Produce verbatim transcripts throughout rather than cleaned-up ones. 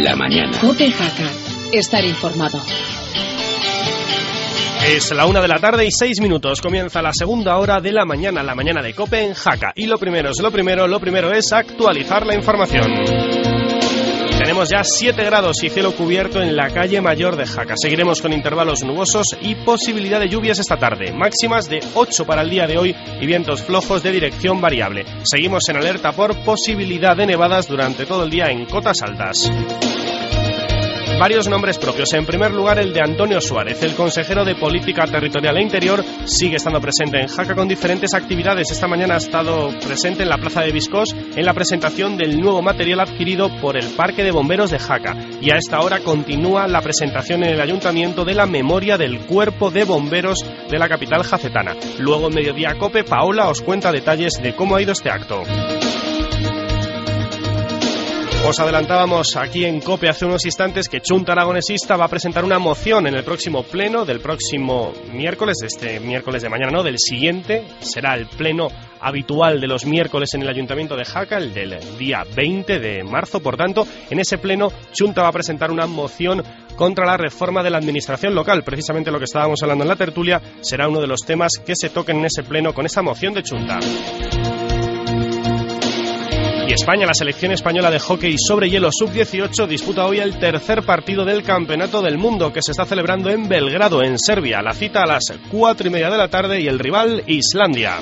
la mañana. COPE Jaca. Estar informado. Es la una de la tarde y seis minutos. Comienza la segunda hora de la mañana, la mañana de COPE en Jaca. Y lo primero es lo primero, lo primero es actualizar la información. Tenemos ya siete grados y cielo cubierto en la calle Mayor de Jaca. Seguiremos con intervalos nubosos y posibilidad de lluvias esta tarde. Máximas de ocho para el día de hoy y vientos flojos de dirección variable. Seguimos en alerta por posibilidad de nevadas durante todo el día en cotas altas. Varios nombres propios. En primer lugar, el de Antonio Suárez, el consejero de Política Territorial e Interior, sigue estando presente en Jaca con diferentes actividades. Esta mañana ha estado presente en la Plaza de Viscós en la presentación del nuevo material adquirido por el Parque de Bomberos de Jaca. Y a esta hora continúa la presentación en el Ayuntamiento de la memoria del Cuerpo de Bomberos de la capital jacetana. Luego, en Mediodía COPE, Paola os cuenta detalles de cómo ha ido este acto. Os adelantábamos aquí en COPE hace unos instantes que Chunta Aragonesista va a presentar una moción en el próximo pleno del próximo miércoles, este miércoles de mañana, no, del siguiente. Será el pleno habitual de los miércoles en el Ayuntamiento de Jaca, el del día veinte de marzo. Por tanto, en ese pleno Chunta va a presentar una moción contra la reforma de la administración local. Precisamente lo que estábamos hablando en la tertulia será uno de los temas que se toquen en ese pleno con esa moción de Chunta. Y España, la selección española de hockey sobre hielo sub dieciocho, disputa hoy el tercer partido del Campeonato del Mundo que se está celebrando en Belgrado, en Serbia. La cita a las cuatro y media de la tarde y el rival Islandia.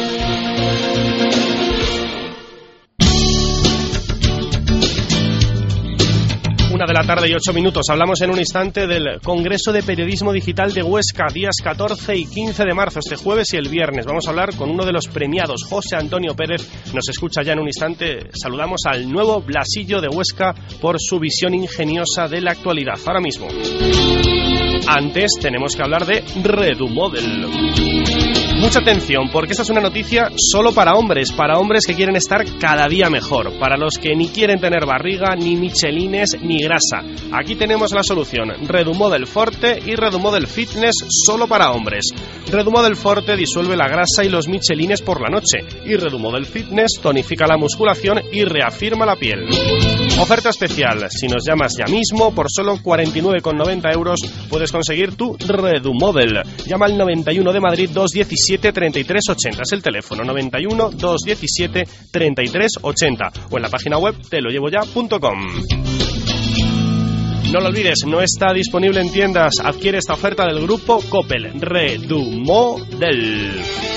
Una de la tarde y ocho minutos. Hablamos en un instante del Congreso de Periodismo Digital de Huesca, días catorce y quince de marzo, este jueves y el viernes. Vamos a hablar con uno de los premiados, José Antonio Pérez. Nos escucha ya en un instante. Saludamos al nuevo Blasillo de Huesca por su visión ingeniosa de la actualidad. Ahora mismo. Antes tenemos que hablar de Redumodel. Mucha atención, porque esta es una noticia solo para hombres, para hombres que quieren estar cada día mejor, para los que ni quieren tener barriga, ni michelines, ni grasa. Aquí tenemos la solución, Redumodel Forte y Redumodel Fitness solo para hombres. Redumodel Forte disuelve la grasa y los michelines por la noche, y Redumodel Fitness tonifica la musculación y reafirma la piel. Oferta especial, si nos llamas ya mismo, por solo cuarenta y nueve con noventa euros puedes conseguir tu Redumodel. Llama al noventa y uno de Madrid doscientos diecisiete treinta y tres ochenta, es el teléfono noventa y uno doscientos diecisiete treinta y tres ochenta o en la página web te lo llevo ya punto com. No lo olvides, no está disponible en tiendas. Adquiere esta oferta del grupo Coppel, Redumodel.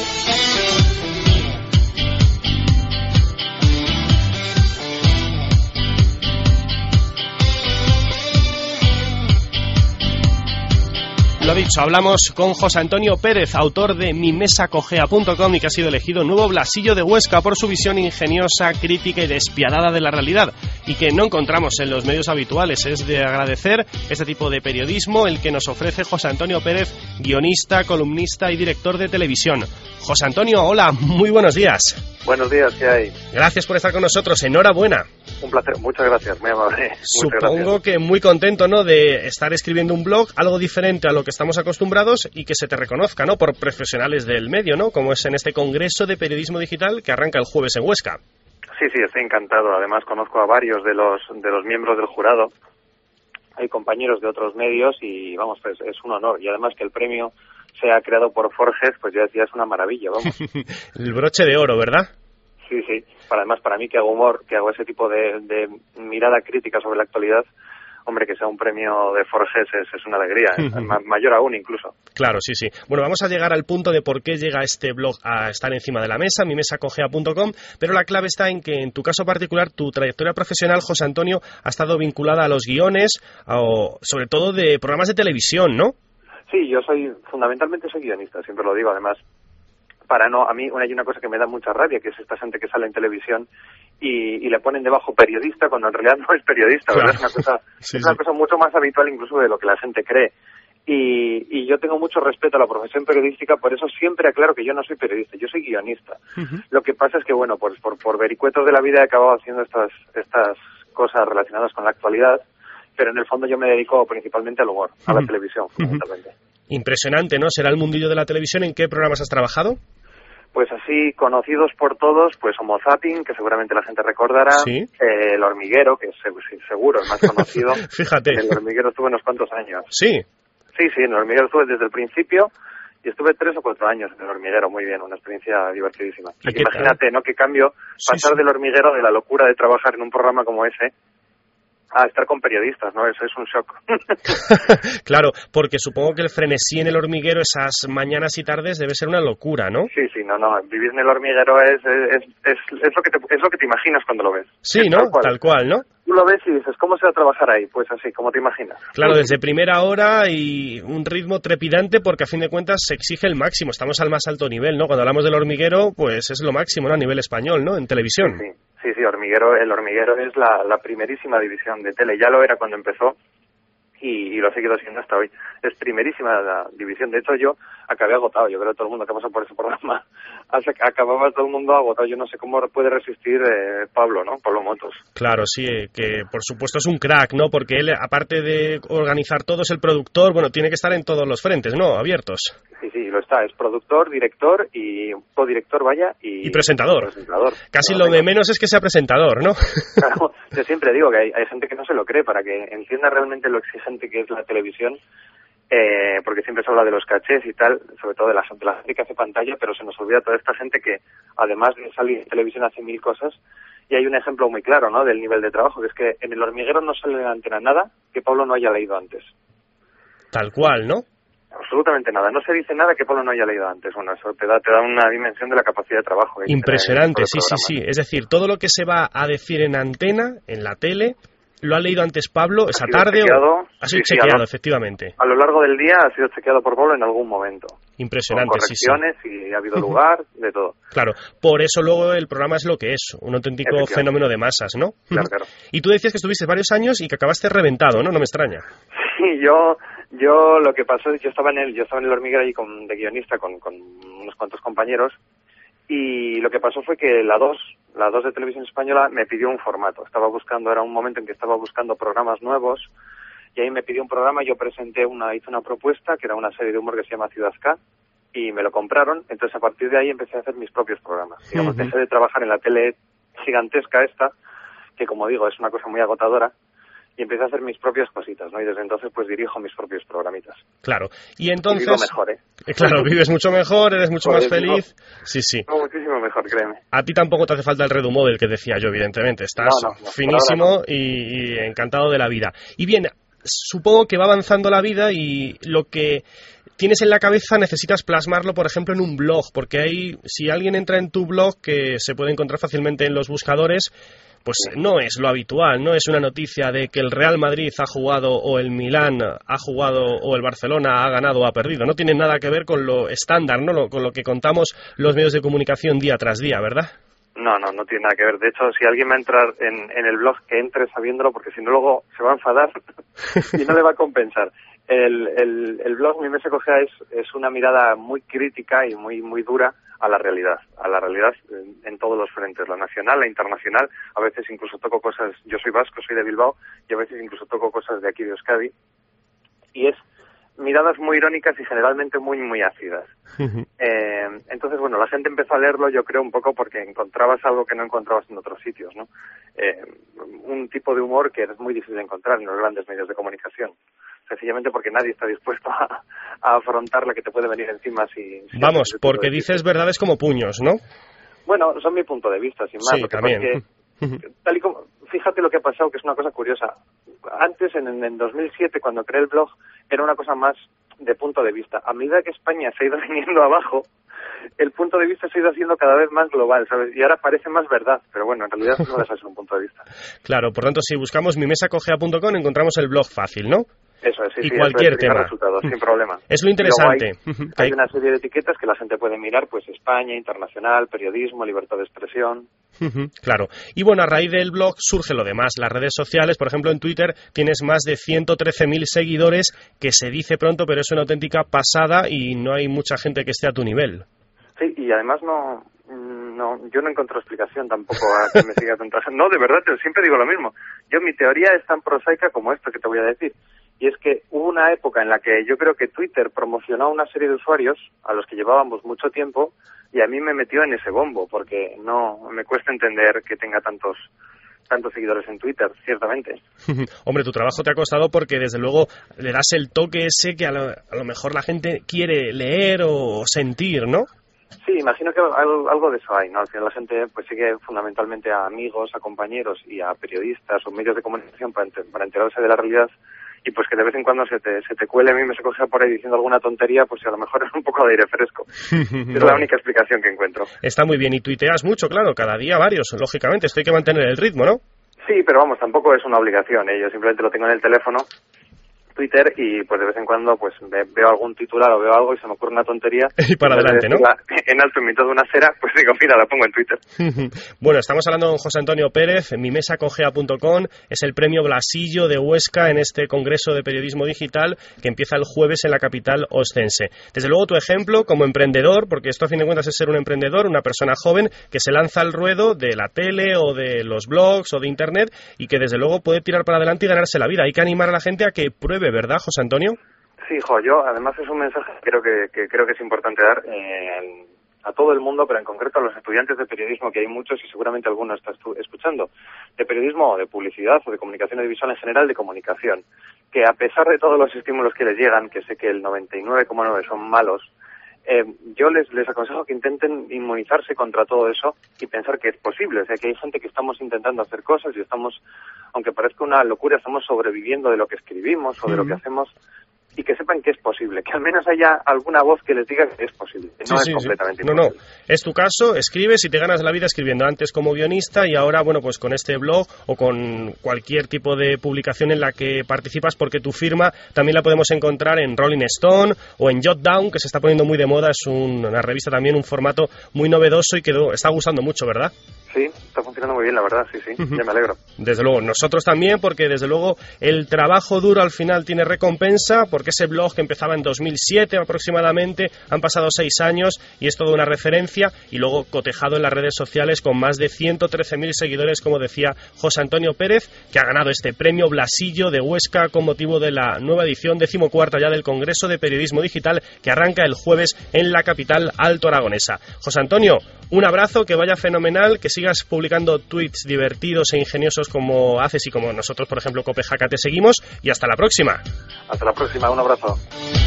Lo dicho, hablamos con José Antonio Pérez, autor de mi mesa cojea punto com y que ha sido elegido nuevo Blasillo de Huesca por su visión ingeniosa, crítica y despiadada de la realidad y que no encontramos en los medios habituales. Es de agradecer este tipo de periodismo el que nos ofrece José Antonio Pérez, guionista, columnista y director de televisión. José Antonio, hola, muy buenos días. Buenos días, ¿qué hay? Gracias por estar con nosotros, enhorabuena. Un placer, muchas gracias, muy amable. Supongo gracias. Que muy contento, ¿no?, de estar escribiendo un blog, algo diferente a lo que estamos acostumbrados y que se te reconozca, ¿no?, por profesionales del medio, ¿no?, como es en este Congreso de Periodismo Digital que arranca el jueves en Huesca. Sí, sí, estoy encantado. Además conozco a varios de los de los miembros del jurado. Hay compañeros de otros medios y, vamos, pues es un honor. Y además que el premio sea creado por Forges, pues ya, ya es una maravilla, vamos. El broche de oro, ¿verdad? Sí, sí. Para, además, para mí que hago humor, que hago ese tipo de, de mirada crítica sobre la actualidad, hombre, que sea un premio de Forges es, es una alegría, ¿eh? Ma- mayor aún incluso. Claro, sí, sí. Bueno, vamos a llegar al punto de por qué llega este blog a estar encima de la mesa, mi mesa cojea punto com, pero la clave está en que en tu caso particular, tu trayectoria profesional, José Antonio, ha estado vinculada a los guiones, o sobre todo de programas de televisión, ¿no? Sí, yo soy, fundamentalmente soy guionista, siempre lo digo, además, para no, a mí hay una cosa que me da mucha rabia, que es esta gente que sale en televisión y, y le ponen debajo periodista cuando en realidad no es periodista, claro. ¿Verdad? Es una cosa, sí, es una sí. cosa mucho más habitual incluso de lo que la gente cree. Y, y yo tengo mucho respeto a la profesión periodística, por eso siempre aclaro que yo no soy periodista, yo soy guionista. Uh-huh. Lo que pasa es que, bueno, pues por, por vericuetos de la vida he acabado haciendo estas, estas cosas relacionadas con la actualidad, pero en el fondo yo me dedico principalmente al humor, a la uh-huh. televisión, fundamentalmente. Uh-huh. Impresionante, ¿no? ¿Será el mundillo de la televisión? ¿En qué programas has trabajado? Pues así, conocidos por todos, pues Homo Zapping, que seguramente la gente recordará, ¿Sí? eh, El Hormiguero, que es seguro el más conocido. Fíjate. En El Hormiguero estuve unos cuantos años. Sí. Sí, sí, en El Hormiguero estuve desde el principio y estuve tres o cuatro años en El Hormiguero, muy bien, una experiencia divertidísima. Imagínate, ¿no? Qué cambio pasar sí, sí. del Hormiguero, de la locura de trabajar en un programa como ese, a estar con periodistas, ¿no? Eso es un shock. Claro, porque supongo que el frenesí en El Hormiguero, esas mañanas y tardes, debe ser una locura, ¿no? Sí, sí, no, no, vivir en El Hormiguero es es, es, es, lo, que te, es lo que te imaginas cuando lo ves. Sí, es ¿no? Tal cual. Tal cual, ¿no? Tú lo ves y dices, ¿cómo se va a trabajar ahí? Pues así, como te imaginas. Claro, desde primera hora y un ritmo trepidante porque a fin de cuentas se exige el máximo, estamos al más alto nivel, ¿no? Cuando hablamos del Hormiguero, pues es lo máximo, ¿no? A nivel español, ¿no? En televisión. Sí, sí. Sí, sí, Hormiguero, el Hormiguero es la, la primerísima división de tele, ya lo era cuando empezó y, y lo ha seguido siendo hasta hoy. Es primerísima la división, de hecho yo acabé agotado, yo creo que todo el mundo que pasó por ese programa acababa todo el mundo agotado, yo no sé cómo puede resistir eh, Pablo, ¿no? Pablo Motos. Claro, sí, que por supuesto es un crack, ¿no? Porque él, aparte de organizar todo, es el productor, bueno, tiene que estar en todos los frentes, ¿no? Abiertos. Sí, sí, lo está, es productor, director y codirector, vaya, y, y presentador. presentador. Casi no, lo venga. de menos es que sea presentador, ¿no? Claro, yo siempre digo que hay, hay gente que no se lo cree para que entienda realmente lo exigente que es la televisión, eh, porque siempre se habla de los cachés y tal, sobre todo de la, de la gente que hace pantalla, pero se nos olvida toda esta gente que, además de salir en televisión, hace mil cosas. Y hay un ejemplo muy claro, ¿no?, del nivel de trabajo, que es que en El Hormiguero no sale en la antena nada que Pablo no haya leído antes. Tal cual, ¿no? Absolutamente nada, no se dice nada que Pablo no haya leído antes. Bueno, eso te da, te da una dimensión de la capacidad de trabajo. Impresionante, sí, sí, sí. Es decir, todo lo que se va a decir en antena, en la tele, lo ha leído antes Pablo esa tarde chequeado, o ha sido sí, chequeado, sí, a lo, efectivamente. A lo largo del día ha sido chequeado por Pablo en algún momento. Impresionante, con correcciones, sí, sí. Y ha habido lugar, de todo. Claro, por eso luego el programa es lo que es, un auténtico fenómeno de masas, ¿no? Claro, claro. Y tú decías que estuviste varios años y que acabaste reventado, ¿no? No me extraña. Sí, yo yo lo que pasó es que yo estaba en el yo estaba en El Hormiguero ahí con, de guionista con, con unos cuantos compañeros, y lo que pasó fue que la dos, la dos de Televisión Española me pidió un formato. Estaba buscando, era un momento en que estaba buscando programas nuevos, y ahí me pidió un programa, yo presenté una, hice una propuesta, que era una serie de humor que se llama Ciudad K, y me lo compraron. Entonces a partir de ahí empecé a hacer mis propios programas. Digamos, uh-huh. Dejé de trabajar en la tele gigantesca esta, que como digo, es una cosa muy agotadora, y empecé a hacer mis propias cositas, ¿no? Y desde entonces pues dirijo mis propios programitas. Claro. Y entonces... Y vivo mejor, ¿eh? Claro, vives mucho mejor, eres mucho Joder, más feliz. Vivo, sí, sí. Vivo muchísimo mejor, créeme. A ti tampoco te hace falta el Redu Móvil que decía yo, evidentemente. Estás no, no, no, finísimo no. y, y encantado de la vida. Y bien, supongo que va avanzando la vida y lo que tienes en la cabeza necesitas plasmarlo, por ejemplo, en un blog, porque ahí, si alguien entra en tu blog, que se puede encontrar fácilmente en los buscadores, pues no es lo habitual, no es una noticia de que el Real Madrid ha jugado o el Milán ha jugado o el Barcelona ha ganado o ha perdido. No tiene nada que ver con lo estándar, ¿no? Lo, con lo que contamos los medios de comunicación día tras día, ¿verdad? No, no, no tiene nada que ver. De hecho, si alguien va a entrar en, en el blog, que entre sabiéndolo, porque si no luego se va a enfadar y no le va a compensar. El, el, el blog Mi Mesa Cogea es, es una mirada muy crítica y muy muy dura a la realidad, a la realidad en, en todos los frentes, la nacional, la internacional. A veces incluso toco cosas, yo soy vasco, soy de Bilbao, y a veces incluso toco cosas de aquí de Euskadi, y es miradas muy irónicas y generalmente muy muy ácidas. Uh-huh. Eh, entonces, bueno, la gente empezó a leerlo, yo creo, un poco porque encontrabas algo que no encontrabas en otros sitios, ¿no? Eh, un tipo de humor que es muy difícil de encontrar en los grandes medios de comunicación. Sencillamente porque nadie está dispuesto a, a afrontar la que te puede venir encima si... si Vamos, porque dices verdades como puños, ¿no? Bueno, son mi punto de vista, sin más. Sí, lo que también. Pasa es que, tal y como, fíjate lo que ha pasado, que es una cosa curiosa. Antes, en, en dos mil siete, cuando creé el blog, era una cosa más de punto de vista. A medida que España se ha ido viniendo abajo, el punto de vista se ha ido haciendo cada vez más global, ¿sabes? Y ahora parece más verdad, pero bueno, en realidad no deja de ser un punto de vista. Claro, por tanto, si buscamos mi mesa cogea punto com encontramos el blog fácil, ¿no? Eso es, sí, y sí, cualquier eso es, tema. Resultados, sin problema. Es lo interesante. Hay, hay una serie de etiquetas que la gente puede mirar, pues España, internacional, periodismo, libertad de expresión. Claro. Y bueno, a raíz del blog surge lo demás. Las redes sociales, por ejemplo, en Twitter tienes más de ciento trece mil seguidores, que se dice pronto, pero es una auténtica pasada y no hay mucha gente que esté a tu nivel. Sí, y además no... No, yo no encuentro explicación tampoco a que me siga tanta gente. No, de verdad, te siempre digo lo mismo. Yo, mi teoría es tan prosaica como esto que te voy a decir. Y es que hubo una época en la que yo creo que Twitter promocionó a una serie de usuarios a los que llevábamos mucho tiempo, y a mí me metió en ese bombo, porque no me cuesta entender que tenga tantos tantos seguidores en Twitter, ciertamente. Hombre, tu trabajo te ha costado porque desde luego le das el toque ese que a lo, a lo mejor la gente quiere leer o sentir, ¿no? Sí, imagino que algo, algo de eso hay, ¿no? Al final la gente pues sigue fundamentalmente a amigos, a compañeros y a periodistas o medios de comunicación para, enter, para enterarse de la realidad, y pues que de vez en cuando se te, se te cuele a mí, me se coge por ahí diciendo alguna tontería, pues a lo mejor es un poco de aire fresco. Es la única explicación que encuentro. Está muy bien, y tuiteas mucho, claro, cada día varios, lógicamente, esto hay que mantener el ritmo, ¿no? Sí, pero vamos, tampoco es una obligación, ¿eh? Yo simplemente lo tengo en el teléfono, Twitter, y pues de vez en cuando pues veo algún titular o veo algo y se me ocurre una tontería y para adelante, ¿no? En alto en mitad de una acera, pues digo, mira, la pongo en Twitter. Bueno, estamos hablando con José Antonio Pérez, mi mesa con gea punto com, es el premio Blasillo de Huesca en este Congreso de Periodismo Digital que empieza el jueves en la capital oscense. Desde luego tu ejemplo como emprendedor, porque esto a fin de cuentas es ser un emprendedor, una persona joven que se lanza al ruedo de la tele o de los blogs o de internet y que desde luego puede tirar para adelante y ganarse la vida. Hay que animar a la gente a que pruebe, ¿verdad, José Antonio? Sí, jo, yo además es un mensaje que creo que, que creo que es importante dar eh, a todo el mundo, pero en concreto a los estudiantes de periodismo, que hay muchos y seguramente algunos estás escuchando, de periodismo o de publicidad o de comunicación audiovisual en general, de comunicación, que a pesar de todos los estímulos que les llegan, que sé que el noventa y nueve coma nueve son malos, eh, yo les, les aconsejo que intenten inmunizarse contra todo eso y pensar que es posible. O sea, que hay gente que estamos intentando hacer cosas y estamos, aunque parezca una locura, estamos sobreviviendo de lo que escribimos o de lo que hacemos, y que sepan que es posible, que al menos haya alguna voz que les diga que es posible, que no sí, es sí, completamente sí. No, imposible. No, es tu caso, escribes y te ganas la vida escribiendo, antes como guionista y ahora, bueno, pues con este blog o con cualquier tipo de publicación en la que participas, porque tu firma también la podemos encontrar en Rolling Stone o en Jotdown, que se está poniendo muy de moda, es un, una revista también, un formato muy novedoso y que está gustando mucho, ¿verdad? Sí, está funcionando muy bien, la verdad, sí, sí, uh-huh. Ya me alegro. Desde luego, nosotros también, porque desde luego el trabajo duro al final tiene recompensa, porque ese blog que empezaba en dos mil siete aproximadamente, han pasado seis años y es toda una referencia, y luego cotejado en las redes sociales con más de ciento trece mil seguidores, como decía José Antonio Pérez, que ha ganado este premio Blasillo de Huesca con motivo de la nueva edición, decimocuarta ya, del Congreso de Periodismo Digital, que arranca el jueves en la capital alto aragonesa. José Antonio, un abrazo, que vaya fenomenal, que sigas publicando tweets divertidos e ingeniosos como haces y como nosotros, por ejemplo, Copejaca, te seguimos, y hasta la próxima. Hasta la próxima, un abrazo.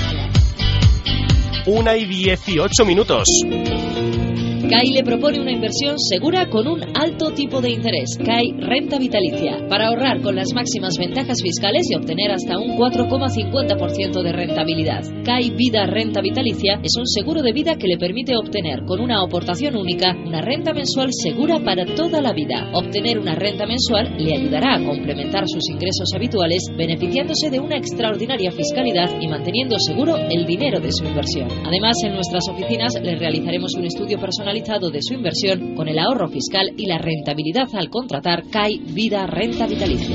Una y dieciocho minutos. C A I le propone una inversión segura con un alto tipo de interés, C A I Renta Vitalicia, para ahorrar con las máximas ventajas fiscales y obtener hasta un cuatro coma cincuenta por ciento de rentabilidad. C A I Vida Renta Vitalicia es un seguro de vida que le permite obtener con una aportación única una renta mensual segura para toda la vida. Obtener una renta mensual le ayudará a complementar sus ingresos habituales, beneficiándose de una extraordinaria fiscalidad y manteniendo seguro el dinero de su inversión. Además, en nuestras oficinas le realizaremos un estudio personalizado de su inversión con el ahorro fiscal y la rentabilidad al contratar C A I Vida Renta Vitalicia.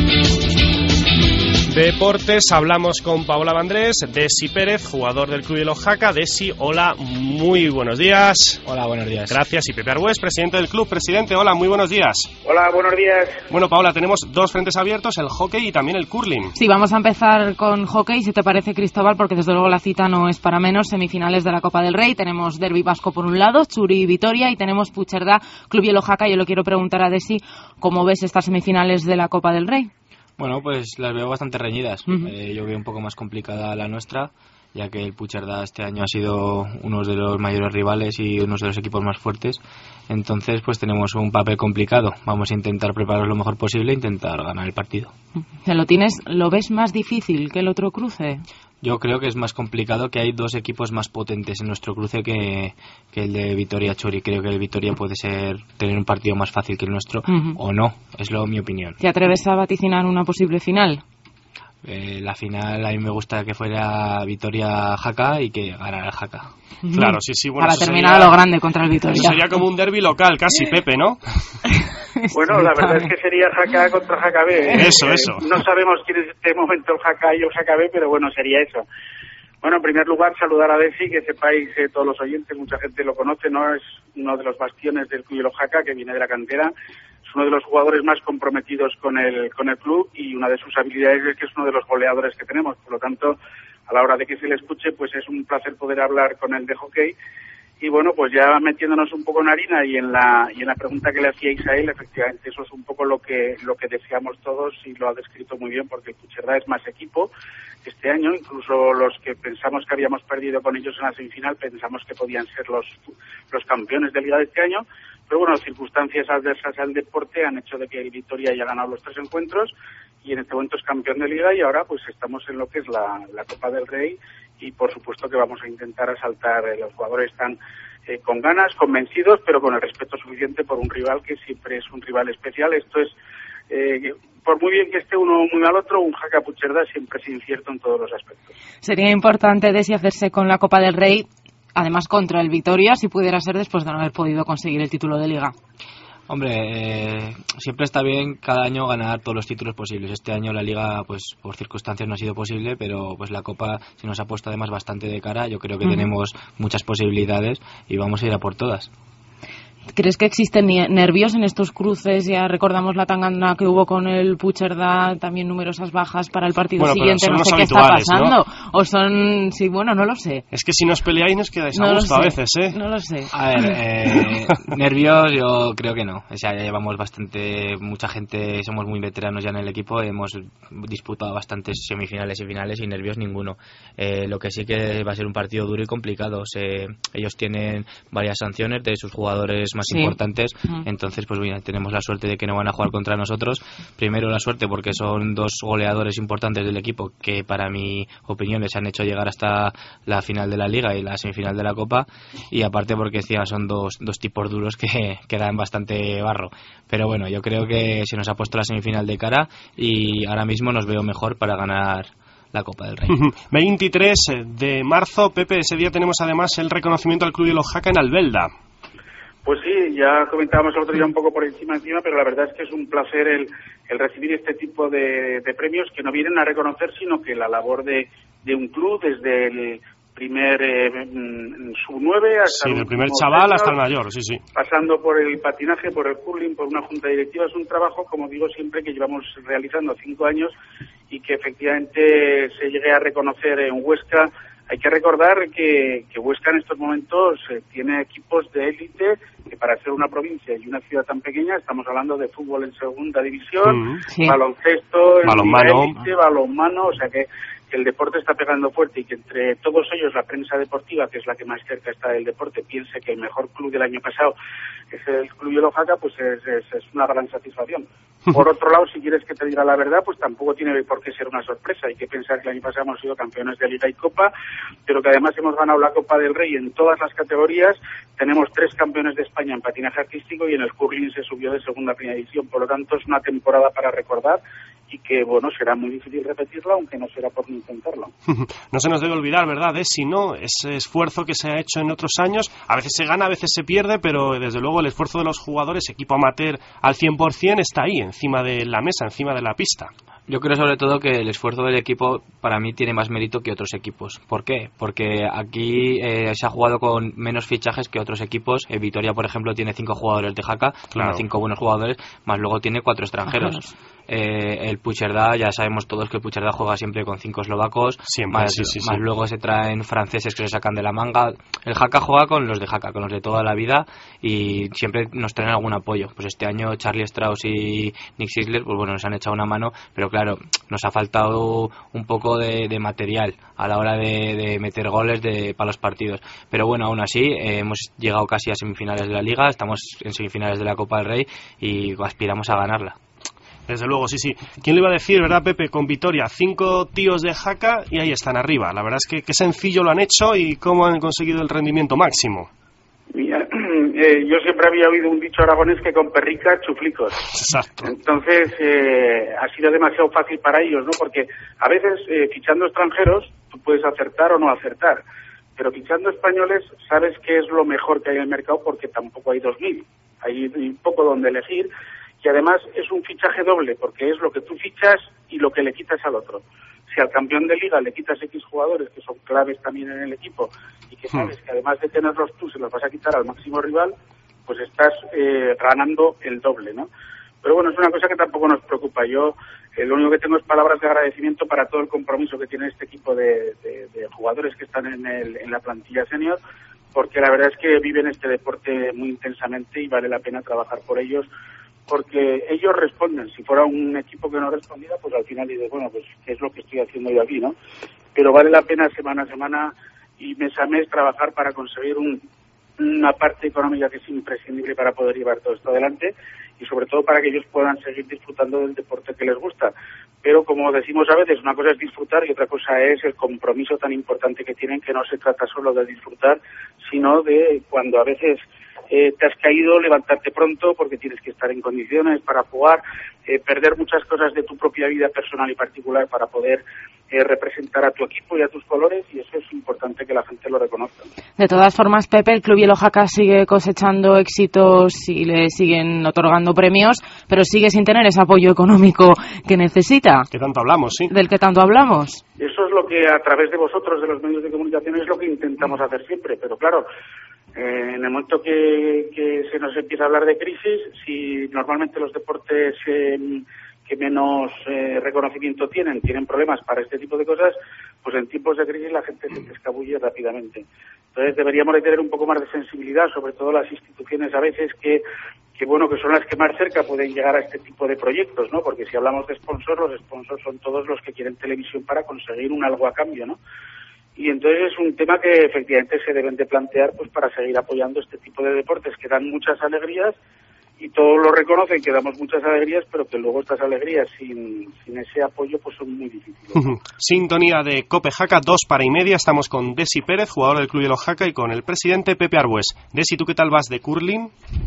Deportes, hablamos con Paola Vandrés, Desi Pérez, jugador del Club Hielo Jaca. Desi, hola, muy buenos días. Hola, buenos días. Gracias. Y Pepe Arbués, presidente del club. Presidente, hola, muy buenos días. Hola, buenos días. Bueno, Paola, tenemos dos frentes abiertos, el hockey y también el curling. Sí, vamos a empezar con hockey, si te parece, Cristóbal, porque desde luego la cita no es para menos. Semifinales de la Copa del Rey, tenemos Derbi Vasco por un lado, Churi y Vitoria, y tenemos Puigcerdá, Club Hielo Jaca. Yo le quiero preguntar a Desi, ¿cómo ves estas semifinales de la Copa del Rey? Bueno, pues las veo bastante reñidas. Uh-huh. Eh, yo veo un poco más complicada la nuestra, ya que el Puigcerdá este año ha sido uno de los mayores rivales y uno de los equipos más fuertes. Entonces, pues tenemos un papel complicado. Vamos a intentar preparar lo mejor posible e intentar ganar el partido. ¿Se lo tienes, lo ves más difícil que el otro cruce? Yo creo que es más complicado, que hay dos equipos más potentes en nuestro cruce que, que el de Vitoria-Churi. Creo que el Vitoria puede ser tener un partido más fácil que el nuestro, uh-huh. o no, es lo mi opinión. ¿Te atreves a vaticinar una posible final? Eh, la final a mí me gusta que fuera Vitoria-Jaca y que ganara el Jaca. Uh-huh. Claro, sí, sí. Bueno, para terminar sería, a lo grande contra el Vitoria. Eso sería como un derbi local, casi, Pepe, ¿no? Bueno, la verdad es que sería Jaca contra Jaca B. ¿eh? Eso, eh, eso. No sabemos quién es este momento el Jaca y el Jaca B, pero bueno, sería eso. Bueno, en primer lugar, saludar a Desi, que sepáis eh, todos los oyentes, mucha gente lo conoce, ¿no? Es uno de los bastiones del Club Hielo Jaca, que viene de la cantera. Es uno de los jugadores más comprometidos con el con el club, y una de sus habilidades es que es uno de los goleadores que tenemos. Por lo tanto, a la hora de que se le escuche, pues es un placer poder hablar con él de hockey. Y bueno, pues ya metiéndonos un poco en harina y en la y en la pregunta que le hacíais a él, efectivamente eso es un poco lo que lo que deseamos todos y lo ha descrito muy bien, porque Puigcerdá es más equipo este año, incluso los que pensamos que habíamos perdido con ellos en la semifinal pensamos que podían ser los los campeones de Liga de este año, pero bueno, circunstancias adversas al deporte han hecho de que el Vitoria haya ganado los tres encuentros y en este momento es campeón de Liga y ahora pues estamos en lo que es la, la Copa del Rey y por supuesto que vamos a intentar asaltar, eh, los jugadores están eh, con ganas, convencidos, pero con el respeto suficiente por un rival que siempre es un rival especial. Esto es, eh, por muy bien que esté uno muy mal otro, un Jaca Puigcerdá siempre es incierto en todos los aspectos. Sería importante deshacerse con la Copa del Rey, además contra el Vitoria, si pudiera ser después de no haber podido conseguir el título de Liga. Hombre, eh, siempre está bien cada año ganar todos los títulos posibles. Este año la Liga, pues por circunstancias no ha sido posible, pero pues la Copa se nos ha puesto además bastante de cara. Yo creo que uh-huh. tenemos muchas posibilidades y vamos a ir a por todas. ¿Crees que existen nervios en estos cruces? Ya recordamos la tangana que hubo con el Puigcerdá, también numerosas bajas para el partido bueno, siguiente. No sé qué está pasando. ¿No? O son, sí, bueno, no lo sé. Es que si nos peleáis nos quedáis a no gusto a veces, ¿eh? No lo sé. A ver, eh, nervios yo creo que no. O sea, ya llevamos bastante, mucha gente, somos muy veteranos ya en el equipo, hemos disputado bastantes semifinales y finales y nervios ninguno. Eh, lo que sí que va a ser un partido duro y complicado. Se, ellos tienen varias sanciones de sus jugadores más sí. importantes, uh-huh. entonces pues bueno, tenemos la suerte de que no van a jugar contra nosotros. Primero la suerte porque son dos goleadores importantes del equipo que para mi opinión les han hecho llegar hasta la final de la Liga y la semifinal de la Copa, y aparte porque encima son dos, dos tipos duros que, que dan bastante barro, pero bueno, yo creo que se nos ha puesto la semifinal de cara y ahora mismo nos veo mejor para ganar la Copa del Rey. veintitrés de marzo, Pepe, ese día tenemos además el reconocimiento al Club Hielo Jaca en Albelda. Pues sí, ya comentábamos el otro día un poco por encima encima, pero la verdad es que es un placer el, el recibir este tipo de, de premios que no vienen a reconocer, sino que la labor de, de un club desde el primer eh, sub nueve hasta sí, del primer chaval años, hasta el mayor, sí, sí. Pasando por el patinaje, por el curling, por una junta directiva, es un trabajo, como digo siempre, que llevamos realizando cinco años y que efectivamente se llegue a reconocer en Huesca. Hay que recordar que, que Huesca en estos momentos eh, tiene equipos de élite, que para ser una provincia y una ciudad tan pequeña estamos hablando de fútbol en segunda división, mm, sí. baloncesto, en balonmano, élite, balonmano, o sea que, que el deporte está pegando fuerte y que entre todos ellos la prensa deportiva, que es la que más cerca está del deporte, piense que el mejor club del año pasado es el Club Hielo Jaca, pues es, es, es una gran satisfacción. Por otro lado, si quieres que te diga la verdad, pues tampoco tiene por qué ser una sorpresa. Hay que pensar que el año pasado hemos sido campeones de Liga y Copa, pero que además hemos ganado la Copa del Rey en todas las categorías. Tenemos tres campeones de España en patinaje artístico y en el curling se subió de segunda a primera división. Por lo tanto, es una temporada para recordar y que, bueno, será muy difícil repetirla, aunque no será por no intentarlo. No se nos debe olvidar, ¿verdad? ¿Eh? Si no, ese esfuerzo que se ha hecho en otros años, a veces se gana, a veces se pierde, pero desde luego el esfuerzo de los jugadores, equipo amateur al cien por ciento, está ahí, encima de la mesa, encima de la pista. Yo creo sobre todo que el esfuerzo del equipo para mí tiene más mérito que otros equipos. ¿Por qué? Porque aquí eh, se ha jugado con menos fichajes que otros equipos. El Vitoria, por ejemplo, tiene cinco jugadores de Jaca, claro. cinco buenos jugadores, más luego tiene cuatro extranjeros. Eh, el Puigcerdá, ya sabemos todos que el Puigcerdá juega siempre con cinco eslovacos, siempre, más, sí, sí, más sí. luego se traen franceses que se sacan de la manga. El Jaca juega con los de Jaca, con los de toda la vida, y siempre nos traen algún apoyo. Pues este año Charlie Strauss y Nick Sisler, pues bueno, nos han echado una mano, pero claro, nos ha faltado un poco de, de material a la hora de, de meter goles de, para los partidos. Pero bueno, aún así, eh, hemos llegado casi a semifinales de la Liga, estamos en semifinales de la Copa del Rey y aspiramos a ganarla. Desde luego, sí, sí. ¿Quién le iba a decir, verdad, Pepe, con Vitoria? Cinco tíos de Jaca y ahí están arriba. La verdad es que qué sencillo lo han hecho y cómo han conseguido el rendimiento máximo. Mira, eh, yo siempre había oído un dicho aragonés que con perrica chuflicos. Exacto. Entonces, eh, ha sido demasiado fácil para ellos, ¿no? Porque a veces, eh, fichando extranjeros, tú puedes acertar o no acertar. Pero fichando españoles, sabes qué es lo mejor que hay en el mercado porque tampoco hay dos mil. Hay un poco donde elegir. Y además es un fichaje doble, porque es lo que tú fichas y lo que le quitas al otro. Si al campeón de liga le quitas X jugadores, que son claves también en el equipo, y que sabes que además de tenerlos tú se los vas a quitar al máximo rival, pues estás eh, ganando el doble, ¿no? Pero bueno, es una cosa que tampoco nos preocupa. Yo eh, lo único que tengo es palabras de agradecimiento para todo el compromiso que tiene este equipo de, de, de jugadores que están en, el, en la plantilla senior, porque la verdad es que viven este deporte muy intensamente y vale la pena trabajar por ellos, porque ellos responden. Si fuera un equipo que no respondiera, pues al final dices, bueno, pues ¿qué es lo que estoy haciendo yo aquí, no? Pero vale la pena semana a semana y mes a mes trabajar para conseguir un, una parte económica que es imprescindible para poder llevar todo esto adelante y sobre todo para que ellos puedan seguir disfrutando del deporte que les gusta. Pero como decimos a veces, una cosa es disfrutar y otra cosa es el compromiso tan importante que tienen, que no se trata solo de disfrutar, sino de cuando a veces eh, te has caído, levantarte pronto porque tienes que estar en condiciones para jugar, eh, perder muchas cosas de tu propia vida personal y particular para poder eh, representar a tu equipo y a tus colores, y eso es importante que la gente lo reconozca. De todas formas, Pepe, el Club Hielo Jaca sigue cosechando éxitos y le siguen otorgando premios, pero sigue sin tener ese apoyo económico que necesita. Que tanto hablamos, sí. Del que tanto hablamos. Eso es lo que a través de vosotros, de los medios de comunicación, es lo que intentamos hacer siempre, pero claro, eh, en el momento que, que se nos empieza a hablar de crisis, si normalmente los deportes eh, que menos eh, reconocimiento tienen, tienen problemas para este tipo de cosas, pues en tiempos de crisis la gente se escabulle rápidamente. Entonces deberíamos de tener un poco más de sensibilidad, sobre todo las instituciones a veces que, que bueno, que son las que más cerca pueden llegar a este tipo de proyectos, ¿no? Porque si hablamos de sponsors, los sponsors son todos los que quieren televisión para conseguir un algo a cambio, ¿no? Y entonces es un tema que efectivamente se deben de plantear pues para seguir apoyando este tipo de deportes que dan muchas alegrías, y todos lo reconocen que damos muchas alegrías, pero que luego estas alegrías sin, sin ese apoyo pues son muy difíciles. Sintonía de COPE Jaca, dos para y media. Estamos con Desi Pérez, jugador del Club Hielo Jaca, y con el presidente Pepe Arbues. Desi, ¿tú qué tal vas de curling?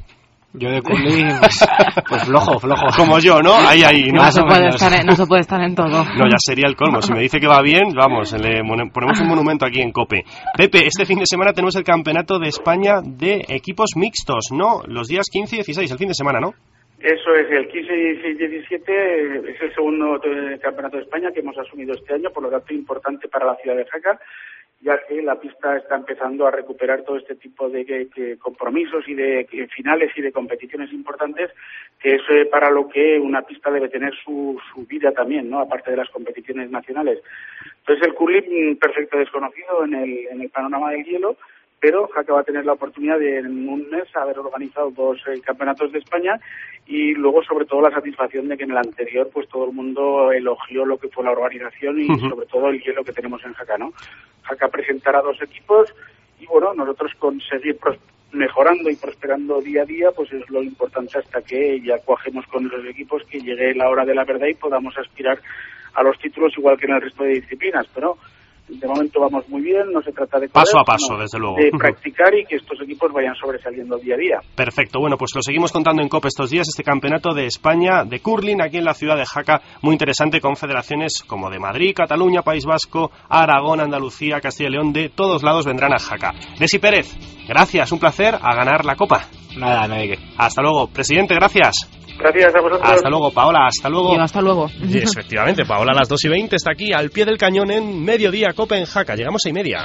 Yo de curling, pues, pues flojo, flojo. Como yo, ¿no? Ahí, ahí, ¿no? No se, puede estar en, no se puede estar en todo. No, ya sería el colmo. Si me dice que va bien, vamos, le ponemos un monumento aquí en COPE. Pepe, este fin de semana tenemos el Campeonato de España de equipos mixtos, ¿no? Los días quince y dieciséis, el fin de semana, ¿no? Eso es, el quince, dieciséis, diecisiete es el segundo Campeonato de España que hemos asumido este año, por lo tanto importante para la ciudad de Jaca, ya que la pista está empezando a recuperar todo este tipo de, de, de compromisos y de, de finales y de competiciones importantes, que es eh, para lo que una pista debe tener su, su vida también, ¿no? Aparte de las competiciones nacionales. Entonces el curling, perfecto desconocido en el, en el panorama del hielo, pero Jaca va a tener la oportunidad de en un mes haber organizado dos eh, campeonatos de España, y luego sobre todo la satisfacción de que en el anterior pues todo el mundo elogió lo que fue la organización y uh-huh. sobre todo el hielo que tenemos en Jaca, ¿no? Jaca presentará dos equipos y bueno, nosotros conseguir pros- mejorando y prosperando día a día pues es lo importante, hasta que ya cuajemos con los equipos, que llegue la hora de la verdad y podamos aspirar a los títulos igual que en el resto de disciplinas, pero de momento vamos muy bien, no se trata de correr, paso a paso, desde luego, de practicar y que estos equipos vayan sobresaliendo día a día. Perfecto, bueno, pues lo seguimos contando en COPE estos días, este campeonato de España de curling aquí en la ciudad de Jaca, muy interesante, con federaciones como de Madrid, Cataluña, País Vasco, Aragón, Andalucía, Castilla y León, de todos lados vendrán a Jaca. Desi Pérez, gracias, un placer, a ganar la copa. Nada, no hay que. Hasta luego, presidente, gracias. Gracias a vosotros. Hasta luego, Paola, hasta luego. Yo, hasta luego. Y efectivamente, Paola a las dos y veinte está aquí al pie del cañón en Mediodía COPE en Jaca. Llegamos a y media.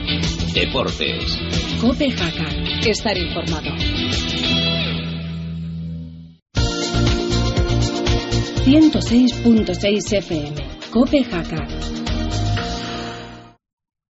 Deportes. COPE Jaca. Estar informado. ciento seis punto seis F M. COPE Jaca.